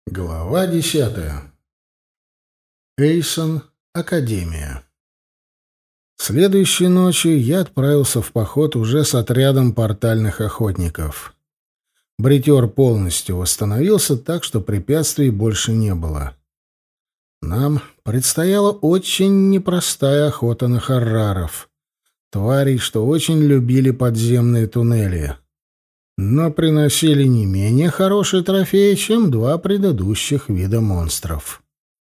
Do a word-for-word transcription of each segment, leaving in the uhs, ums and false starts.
Глава десятая. Эйсон. Академия. Следующей ночью я отправился в поход уже с отрядом портальных охотников. Бритер полностью восстановился, так что препятствий больше не было. Нам предстояла очень непростая охота на хорраров, тварей, что очень любили подземные туннели, но приносили не менее хорошие трофеи, чем два предыдущих вида монстров.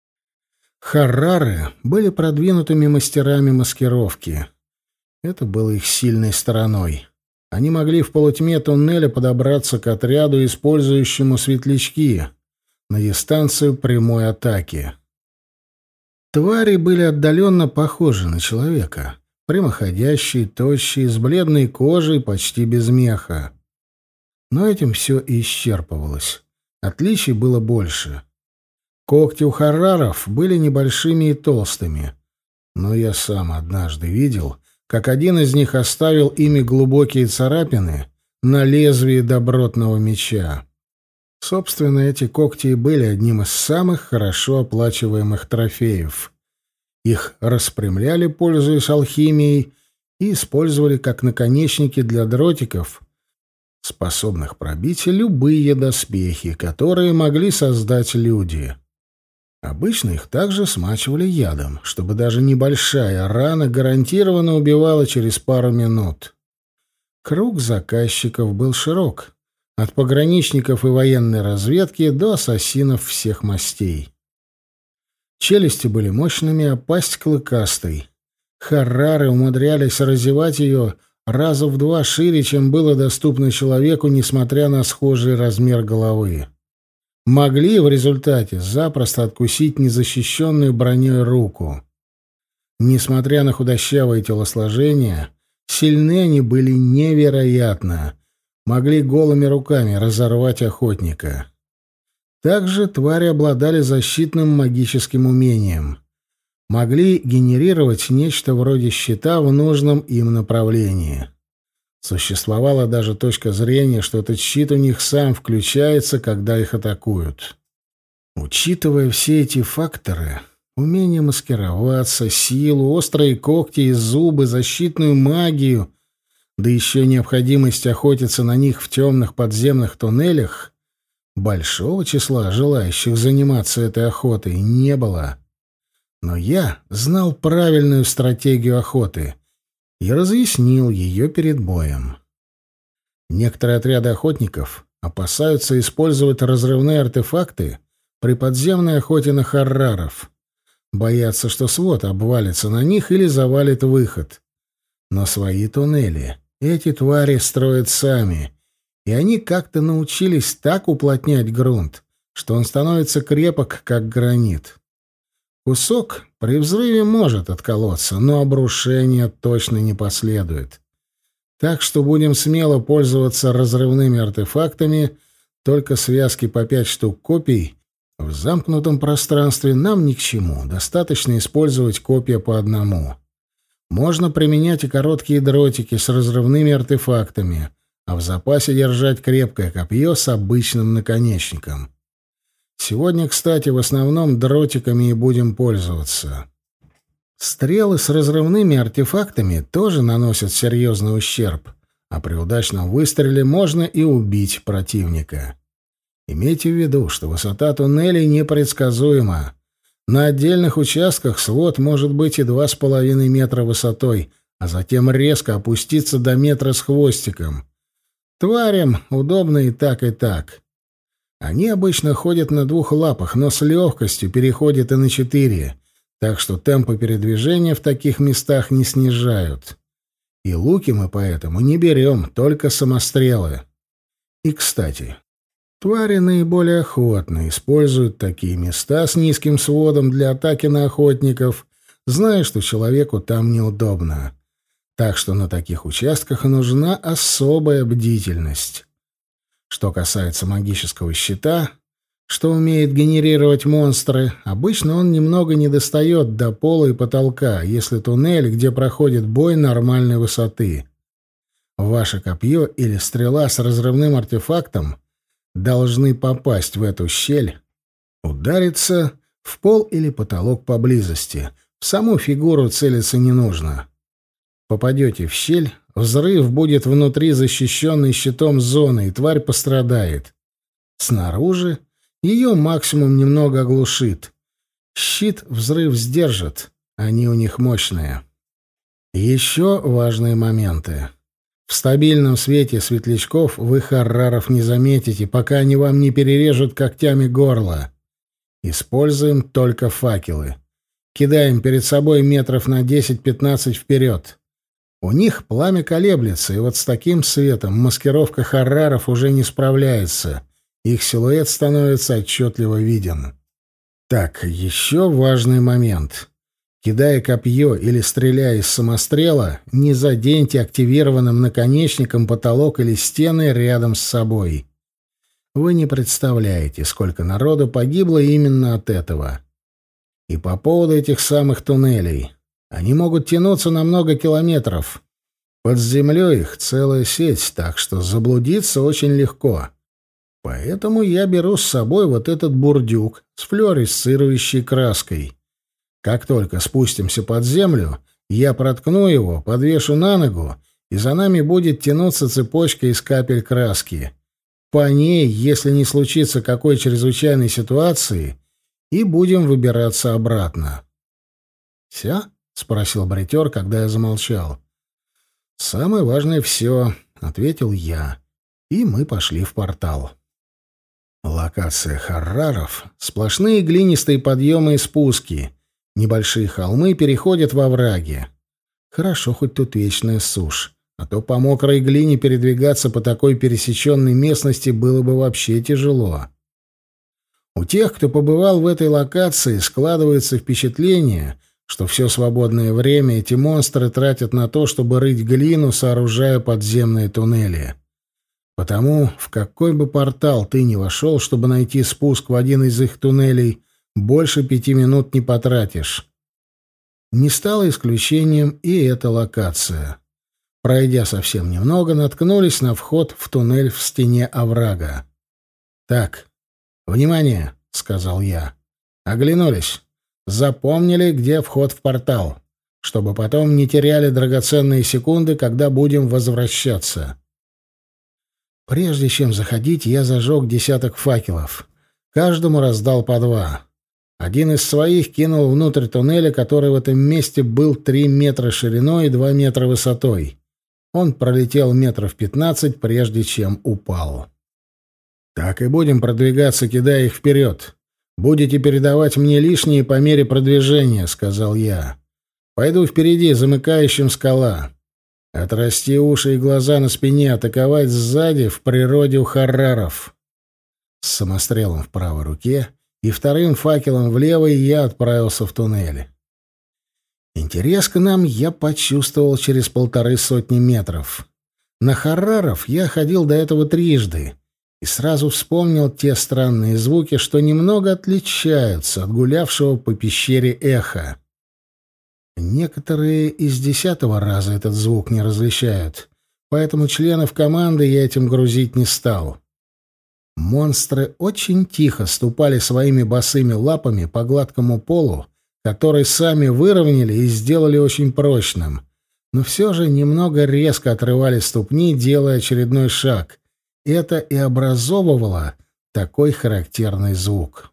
Хоррары были продвинутыми мастерами маскировки. Это было их сильной стороной. Они могли в полутьме туннеля подобраться к отряду, использующему светлячки, на дистанцию прямой атаки. Твари были отдаленно похожи на человека. Прямоходящие, тощие, с бледной кожей, почти без меха. Но этим все и исчерпывалось. Отличий было больше. Когти у хорраров были небольшими и толстыми. Но я сам однажды видел, как один из них оставил ими глубокие царапины на лезвии добротного меча. Собственно, эти когти и были одним из самых хорошо оплачиваемых трофеев. Их распрямляли, пользуясь алхимией, и использовали как наконечники для дротиков, способных пробить любые доспехи, которые могли создать люди. Обычно их также смачивали ядом, чтобы даже небольшая рана гарантированно убивала через пару минут. Круг заказчиков был широк, от пограничников и военной разведки до ассасинов всех мастей. Челюсти были мощными, а пасть клыкастой. Хоррары умудрялись разевать ее раза в два шире, чем было доступно человеку, несмотря на схожий размер головы. Могли в результате запросто откусить незащищенную броней руку. Несмотря на худощавое телосложение, сильны они были невероятно. Могли голыми руками разорвать охотника. Также твари обладали защитным магическим умением. Могли генерировать нечто вроде щита в нужном им направлении. Существовала даже точка зрения, что этот щит у них сам включается, когда их атакуют. Учитывая все эти факторы, умение маскироваться, силу, острые когти и зубы, защитную магию, да еще необходимость охотиться на них в темных подземных туннелях, большого числа желающих заниматься этой охотой не было. Но я знал правильную стратегию охоты и разъяснил ее перед боем. Некоторые отряды охотников опасаются использовать разрывные артефакты при подземной охоте на хорраров. Боятся, что свод обвалится на них или завалит выход. Но свои туннели эти твари строят сами, и они как-то научились так уплотнять грунт, что он становится крепок, как гранит. Кусок при взрыве может отколоться, но обрушение точно не последует. Так что будем смело пользоваться разрывными артефактами, только связки по пять штук копий в замкнутом пространстве нам ни к чему, достаточно использовать копья по одному. Можно применять и короткие дротики с разрывными артефактами, а в запасе держать крепкое копье с обычным наконечником. Сегодня, кстати, в основном дротиками и будем пользоваться. Стрелы с разрывными артефактами тоже наносят серьезный ущерб, а при удачном выстреле можно и убить противника. Имейте в виду, что высота туннелей непредсказуема. На отдельных участках свод может быть и два с половиной метра высотой, а затем резко опуститься до метра с хвостиком. Тварям удобно и так, и так. Они обычно ходят на двух лапах, но с легкостью переходят и на четыре, так что темпы передвижения в таких местах не снижают. И луки мы поэтому не берем, только самострелы. И, кстати, твари наиболее охотно используют такие места с низким сводом для атаки на охотников, зная, что человеку там неудобно. Так что на таких участках нужна особая бдительность. Что касается магического щита, что умеет генерировать монстры, обычно он немного не достает до пола и потолка, если туннель, где проходит бой, нормальной высоты. Ваше копье или стрела с разрывным артефактом должны попасть в эту щель Удариться в пол или потолок поблизости. В саму фигуру целиться не нужно. Попадете в щель, взрыв будет внутри защищенной щитом зоны, и тварь пострадает. Снаружи ее максимум немного оглушит. Щит взрыв сдержит, они у них мощные. Еще важные моменты. В стабильном свете светлячков вы хорраров не заметите, пока они вам не перережут когтями горло. Используем только факелы. Кидаем перед собой метров на десять-пятнадцать вперед. У них пламя колеблется, и вот с таким светом маскировка хорраров уже не справляется. Их силуэт становится отчетливо виден. Так, еще важный момент. Кидая копье или стреляя из самострела, не заденьте активированным наконечником потолок или стены рядом с собой. Вы не представляете, сколько народу погибло именно от этого. И по поводу этих самых туннелей. Они могут тянуться на много километров. Под землей их целая сеть, так что заблудиться очень легко. Поэтому я беру с собой вот этот бурдюк с флуоресцирующей краской. Как только спустимся под землю, я проткну его, подвешу на ногу, и за нами будет тянуться цепочка из капель краски. По ней, если не случится какой чрезвычайной ситуации, и будем выбираться обратно. «Все?» — спросил бретер, когда я замолчал. «Самое важное — все», — ответил я, и мы пошли в портал. Локация хорраров — сплошные глинистые подъемы и спуски. Небольшие холмы переходят во враги. Хорошо, хоть тут вечная сушь, а то по мокрой глине передвигаться по такой пересеченной местности было бы вообще тяжело. У тех, кто побывал в этой локации, складывается впечатление, что все свободное время эти монстры тратят на то, чтобы рыть глину, сооружая подземные туннели. Потому в какой бы портал ты ни вошел, чтобы найти спуск в один из их туннелей, больше пяти минут не потратишь. Не стало исключением и эта локация. Пройдя совсем немного, наткнулись на вход в туннель в стене оврага. «Так, внимание!» — сказал я. Оглянулись. Запомнили, где вход в портал, чтобы потом не теряли драгоценные секунды, когда будем возвращаться. Прежде чем заходить, я зажег десяток факелов. Каждому раздал по два. Один из своих кинул внутрь туннеля, который в этом месте был три метра шириной и два метра высотой. Он пролетел метров пятнадцать, прежде чем упал. «Так и будем продвигаться, кидая их вперед. Будете передавать мне лишние по мере продвижения», — сказал я. «Пойду впереди, замыкающим скала. Отрасти уши и глаза на спине, атаковать сзади в природе у хорраров». С самострелом в правой руке и вторым факелом в левой я отправился в туннель. Интерес к нам я почувствовал через полторы сотни метров. На хорраров я ходил до этого трижды и сразу вспомнил те странные звуки, что немного отличаются от гулявшего по пещере эха. Некоторые из десятого раза этот звук не различают, поэтому членов команды я этим грузить не стал. Монстры очень тихо ступали своими босыми лапами по гладкому полу, который сами выровняли и сделали очень прочным, но все же немного резко отрывали ступни, делая очередной шаг. Это и образовывало такой характерный звук.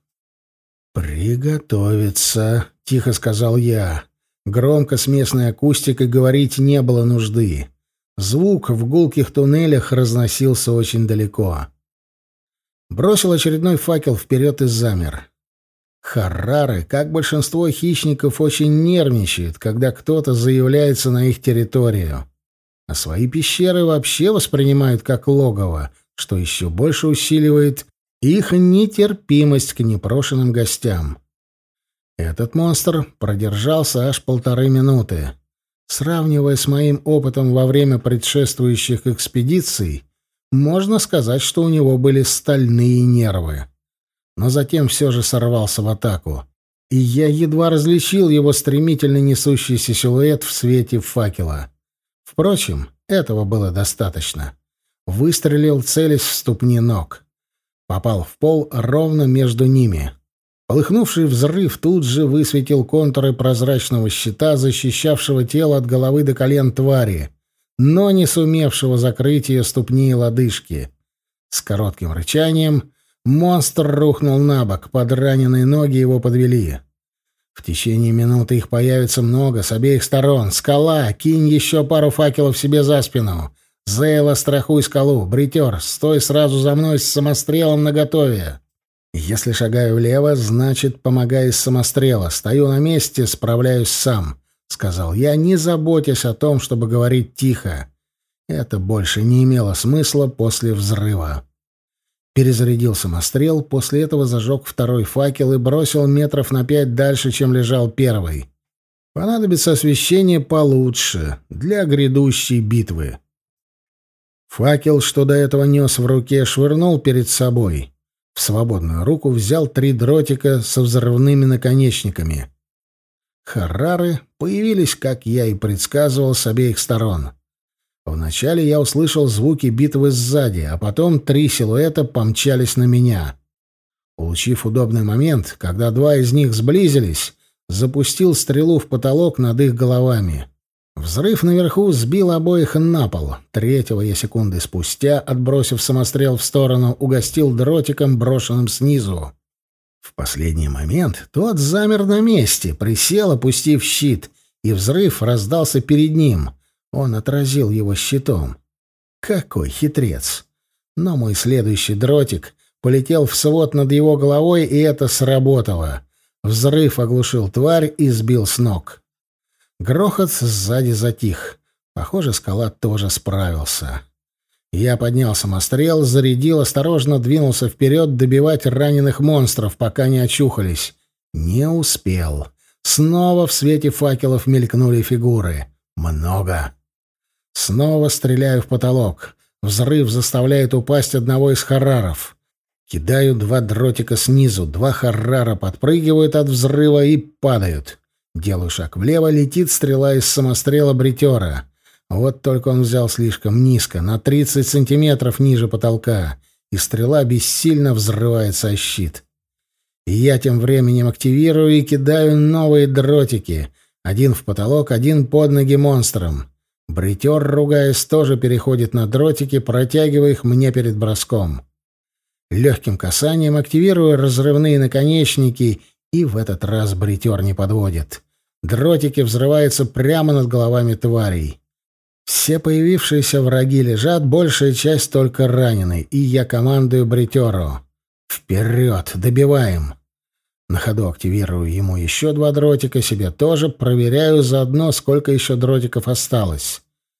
«Приготовиться», — тихо сказал я. Громко с местной акустикой говорить не было нужды. Звук в гулких туннелях разносился очень далеко. Бросил очередной факел вперед и замер. Хоррары, как большинство хищников, очень нервничают, когда кто-то заявляется на их территорию. А свои пещеры вообще воспринимают как логово, что еще больше усиливает их нетерпимость к непрошенным гостям. Этот монстр продержался аж полторы минуты. Сравнивая с моим опытом во время предшествующих экспедиций, можно сказать, что у него были стальные нервы. Но затем все же сорвался в атаку, и я едва различил его стремительно несущийся силуэт в свете факела. Впрочем, этого было достаточно. Выстрелил, целясь в ступни ног. Попал в пол ровно между ними. Полыхнувший взрыв тут же высветил контуры прозрачного щита, защищавшего тело от головы до колен твари, но не сумевшего закрыть ее ступни и лодыжки. С коротким рычанием монстр рухнул на бок, подраненные ноги его подвели. В течение минуты их появится много с обеих сторон. Скала, кинь еще пару факелов себе за спину. Зейла, страхуй скалу. Бритер, стой сразу за мной с самострелом наготове. Если шагаю влево, значит, помогай из самострела. Стою на месте, справляюсь сам, — сказал я, не заботясь о том, чтобы говорить тихо. Это больше не имело смысла после взрыва. Перезарядил самострел, после этого зажег второй факел и бросил метров на пять дальше, чем лежал первый. Понадобится освещение получше для грядущей битвы. Факел, что до этого нес в руке, швырнул перед собой. В свободную руку взял три дротика со взрывными наконечниками. Харрары появились, как я и предсказывал, с обеих сторон. Вначале я услышал звуки битвы сзади, а потом три силуэта помчались на меня. Улучив удобный момент, когда два из них сблизились, запустил стрелу в потолок над их головами. Взрыв наверху сбил обоих на пол. Третьего я секунды спустя, отбросив самострел в сторону, угостил дротиком, брошенным снизу. В последний момент тот замер на месте, присел, опустив щит, и взрыв раздался перед ним. Он отразил его щитом. Какой хитрец! Но мой следующий дротик полетел в свод над его головой, и это сработало. Взрыв оглушил тварь и сбил с ног. Грохот сзади затих. Похоже, скала тоже справился. Я поднял самострел, зарядил, осторожно двинулся вперед добивать раненых монстров, пока не очухались. Не успел. Снова в свете факелов мелькнули фигуры. Много. Снова стреляю в потолок. Взрыв заставляет упасть одного из харраров. Кидаю два дротика снизу. Два харрара подпрыгивают от взрыва и падают. Делаю шаг влево, летит стрела из самострела бритера. Вот только он взял слишком низко, на тридцать сантиметров ниже потолка, и стрела бессильно взрывается о щит. И я тем временем активирую и кидаю новые дротики. Один в потолок, один под ноги монстрам. Бритер, ругаясь, тоже переходит на дротики, протягивая их мне перед броском. Легким касанием активирую разрывные наконечники, и в этот раз бритер не подводит. Дротики взрываются прямо над головами тварей. Все появившиеся враги лежат, большая часть только ранены, и я командую бритеру. «Вперед! Добиваем!» На ходу активирую ему еще два дротика, себе тоже, проверяю заодно, сколько еще дротиков осталось.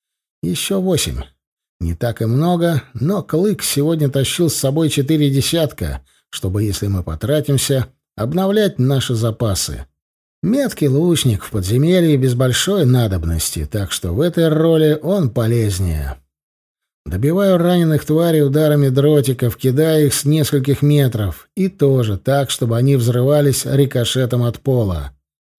Еще восемь. Не так и много, но Клык сегодня тащил с собой четыре десятка, чтобы, если мы потратимся, обновлять наши запасы. Меткий лучник в подземелье без большой надобности, так что в этой роли он полезнее. Добиваю раненых тварей ударами дротиков, кидая их с нескольких метров, и тоже так, чтобы они взрывались рикошетом от пола.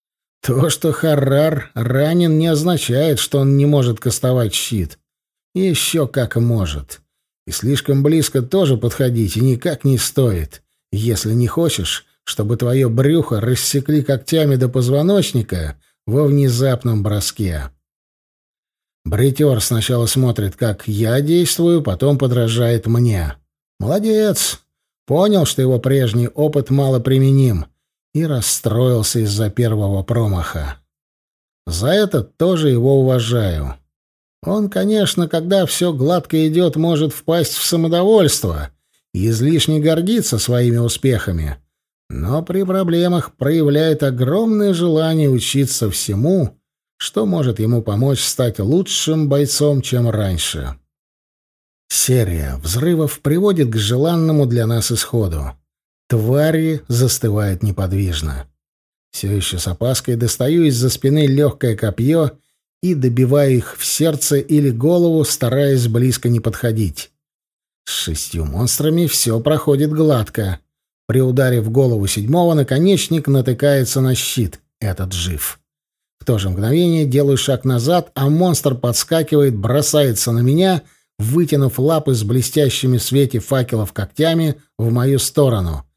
То, что Харрар ранен, не означает, что он не может кастовать щит. Еще как может. И слишком близко тоже подходить и никак не стоит, если не хочешь, чтобы твое брюхо рассекли когтями до позвоночника во внезапном броске. Бритер сначала смотрит, как я действую, потом подражает мне. Молодец! Понял, что его прежний опыт малоприменим, и расстроился из-за первого промаха. За это тоже его уважаю. Он, конечно, когда все гладко идет, может впасть в самодовольство и излишне гордиться своими успехами, но при проблемах проявляет огромное желание учиться всему, что может ему помочь стать лучшим бойцом, чем раньше. Серия взрывов приводит к желанному для нас исходу. Твари застывают неподвижно. Все еще с опаской достаю из-за спины легкое копье и добиваю их в сердце или голову, стараясь близко не подходить. С шестью монстрами все проходит гладко. При ударе в голову седьмого наконечник натыкается на щит. Этот жив. В то же мгновение делаю шаг назад, а монстр подскакивает, бросается на меня, вытянув лапы с блестящими в свете факелов когтями в мою сторону.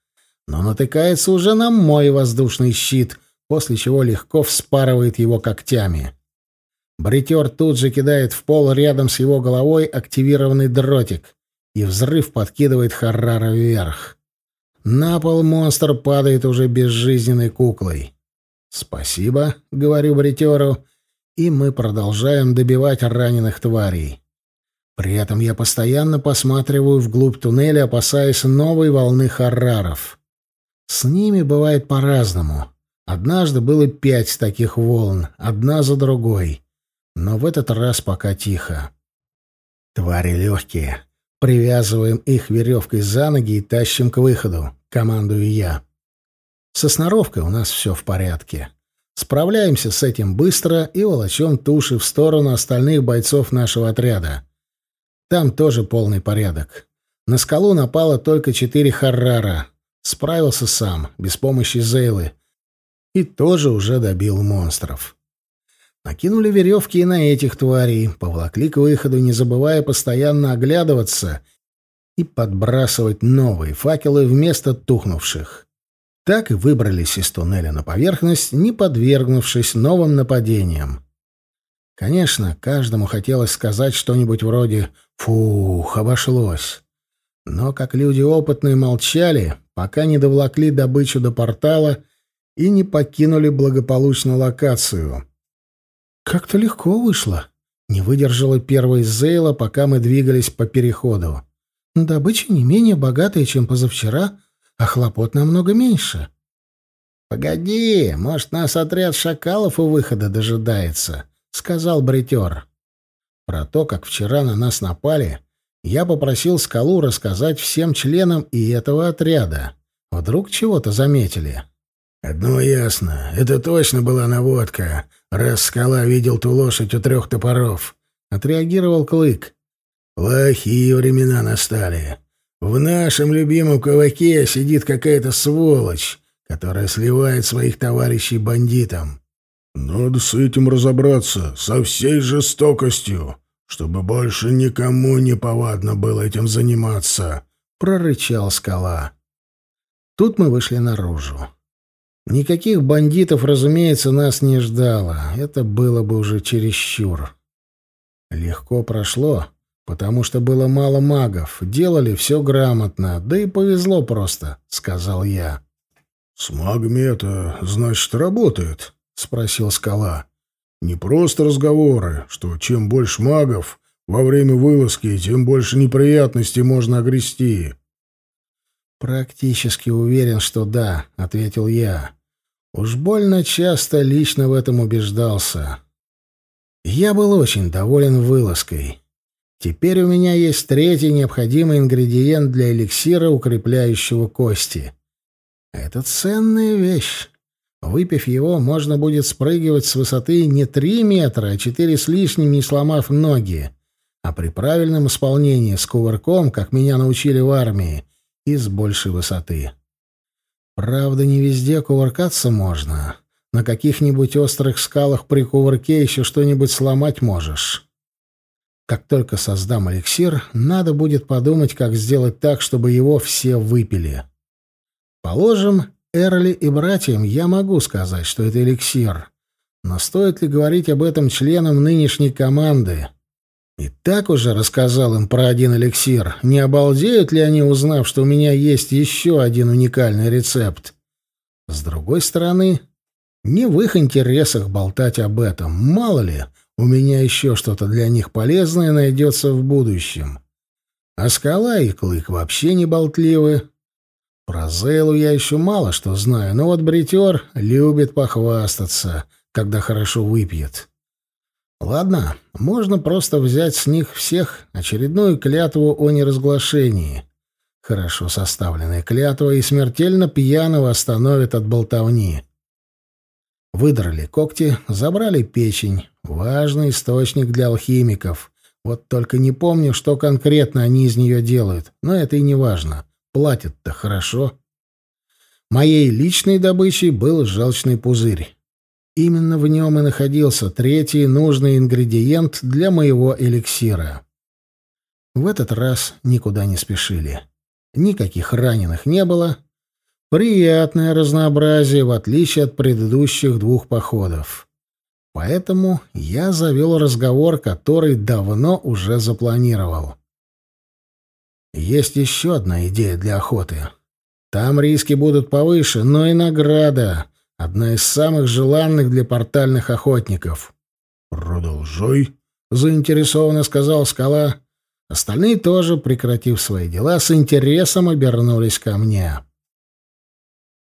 но натыкается уже на мой воздушный щит, после чего легко вспарывает его когтями. Бритер тут же кидает в пол рядом с его головой активированный дротик, и взрыв подкидывает Харрара вверх. На пол монстр падает уже безжизненной куклой. «Спасибо», — говорю Бритеру, и мы продолжаем добивать раненых тварей. При этом я постоянно посматриваю вглубь туннеля, опасаясь новой волны Харраров. С ними бывает по-разному. Однажды было пять таких волн, одна за другой. Но в этот раз пока тихо. Твари легкие. Привязываем их веревкой за ноги и тащим к выходу, командую я. Со сноровкой у нас все в порядке. Справляемся с этим быстро и волочем туши в сторону остальных бойцов нашего отряда. Там тоже полный порядок. На скалу напало только четыре Харрара. Справился сам, без помощи Зейлы. И тоже уже добил монстров. Накинули веревки и на этих тварей, поволокли к выходу, не забывая постоянно оглядываться и подбрасывать новые факелы вместо тухнувших. Так и выбрались из туннеля на поверхность, не подвергнувшись новым нападениям. Конечно, каждому хотелось сказать что-нибудь вроде «фух, обошлось». Но, как люди опытные, молчали, пока не доволокли добычу до портала и не покинули благополучно локацию. «Как-то легко вышло», — не выдержала первая из Зейла, пока мы двигались по переходу. «Добыча не менее богатая, чем позавчера, а хлопот намного меньше». «Погоди, может, нас отряд шакалов у выхода дожидается», — сказал Бритер. Про то, как вчера на нас напали, я попросил Скалу рассказать всем членам и этого отряда. Вдруг чего-то заметили. «Одно ясно, это точно была наводка, раз Скала видел ту лошадь у трех топоров», — отреагировал Клык. «Плохие времена настали. В нашем любимом кулаке сидит какая-то сволочь, которая сливает своих товарищей бандитам. Надо с этим разобраться со всей жестокостью, чтобы больше никому не повадно было этим заниматься», — прорычал Скала. Тут мы вышли наружу. Никаких бандитов, разумеется, нас не ждало. Это было бы уже чересчур. Легко прошло, потому что было мало магов. Делали все грамотно, да и повезло просто, — сказал я. «С магами это, значит, работает?» — спросил Скала. «Не просто разговоры, что чем больше магов во время вылазки, тем больше неприятностей можно огрести». «Практически уверен, что да», — ответил я. Уж больно часто лично в этом убеждался. Я был очень доволен вылазкой. Теперь у меня есть третий необходимый ингредиент для эликсира, укрепляющего кости. Это ценная вещь. Выпив его, можно будет спрыгивать с высоты не три метра, а четыре с лишним, не сломав ноги. А при правильном исполнении с кувырком, как меня научили в армии, и с большей высоты. Правда, не везде кувыркаться можно. На каких-нибудь острых скалах при кувырке еще что-нибудь сломать можешь. Как только создам эликсир, надо будет подумать, как сделать так, чтобы его все выпили. Положим, Эрли и братьям я могу сказать, что это эликсир. Но стоит ли говорить об этом членам нынешней команды? И так уже рассказал им про один эликсир. Не обалдеют ли они, узнав, что у меня есть еще один уникальный рецепт? С другой стороны, не в их интересах болтать об этом. Мало ли, у меня еще что-то для них полезное найдется в будущем. А Скала и Клык вообще не болтливы. Про Зейлу я еще мало что знаю, но вот Бритер любит похвастаться, когда хорошо выпьет. Ладно, можно просто взять с них всех очередную клятву о неразглашении. Хорошо составленная клятва и смертельно пьяного остановит от болтовни. Выдрали когти, забрали печень. Важный источник для алхимиков. Вот только не помню, что конкретно они из нее делают, но это и не важно. Платят-то хорошо. Моей личной добычей был желчный пузырь. Именно в нем и находился третий нужный ингредиент для моего эликсира. В этот раз никуда не спешили. Никаких раненых не было. Приятное разнообразие, в отличие от предыдущих двух походов. Поэтому я завел разговор, который давно уже запланировал. Есть еще одна идея для охоты. Там риски будут повыше, но и награда — одна из самых желанных для портальных охотников. «Продолжай», — заинтересованно сказал Скала. Остальные тоже, прекратив свои дела, с интересом обернулись ко мне.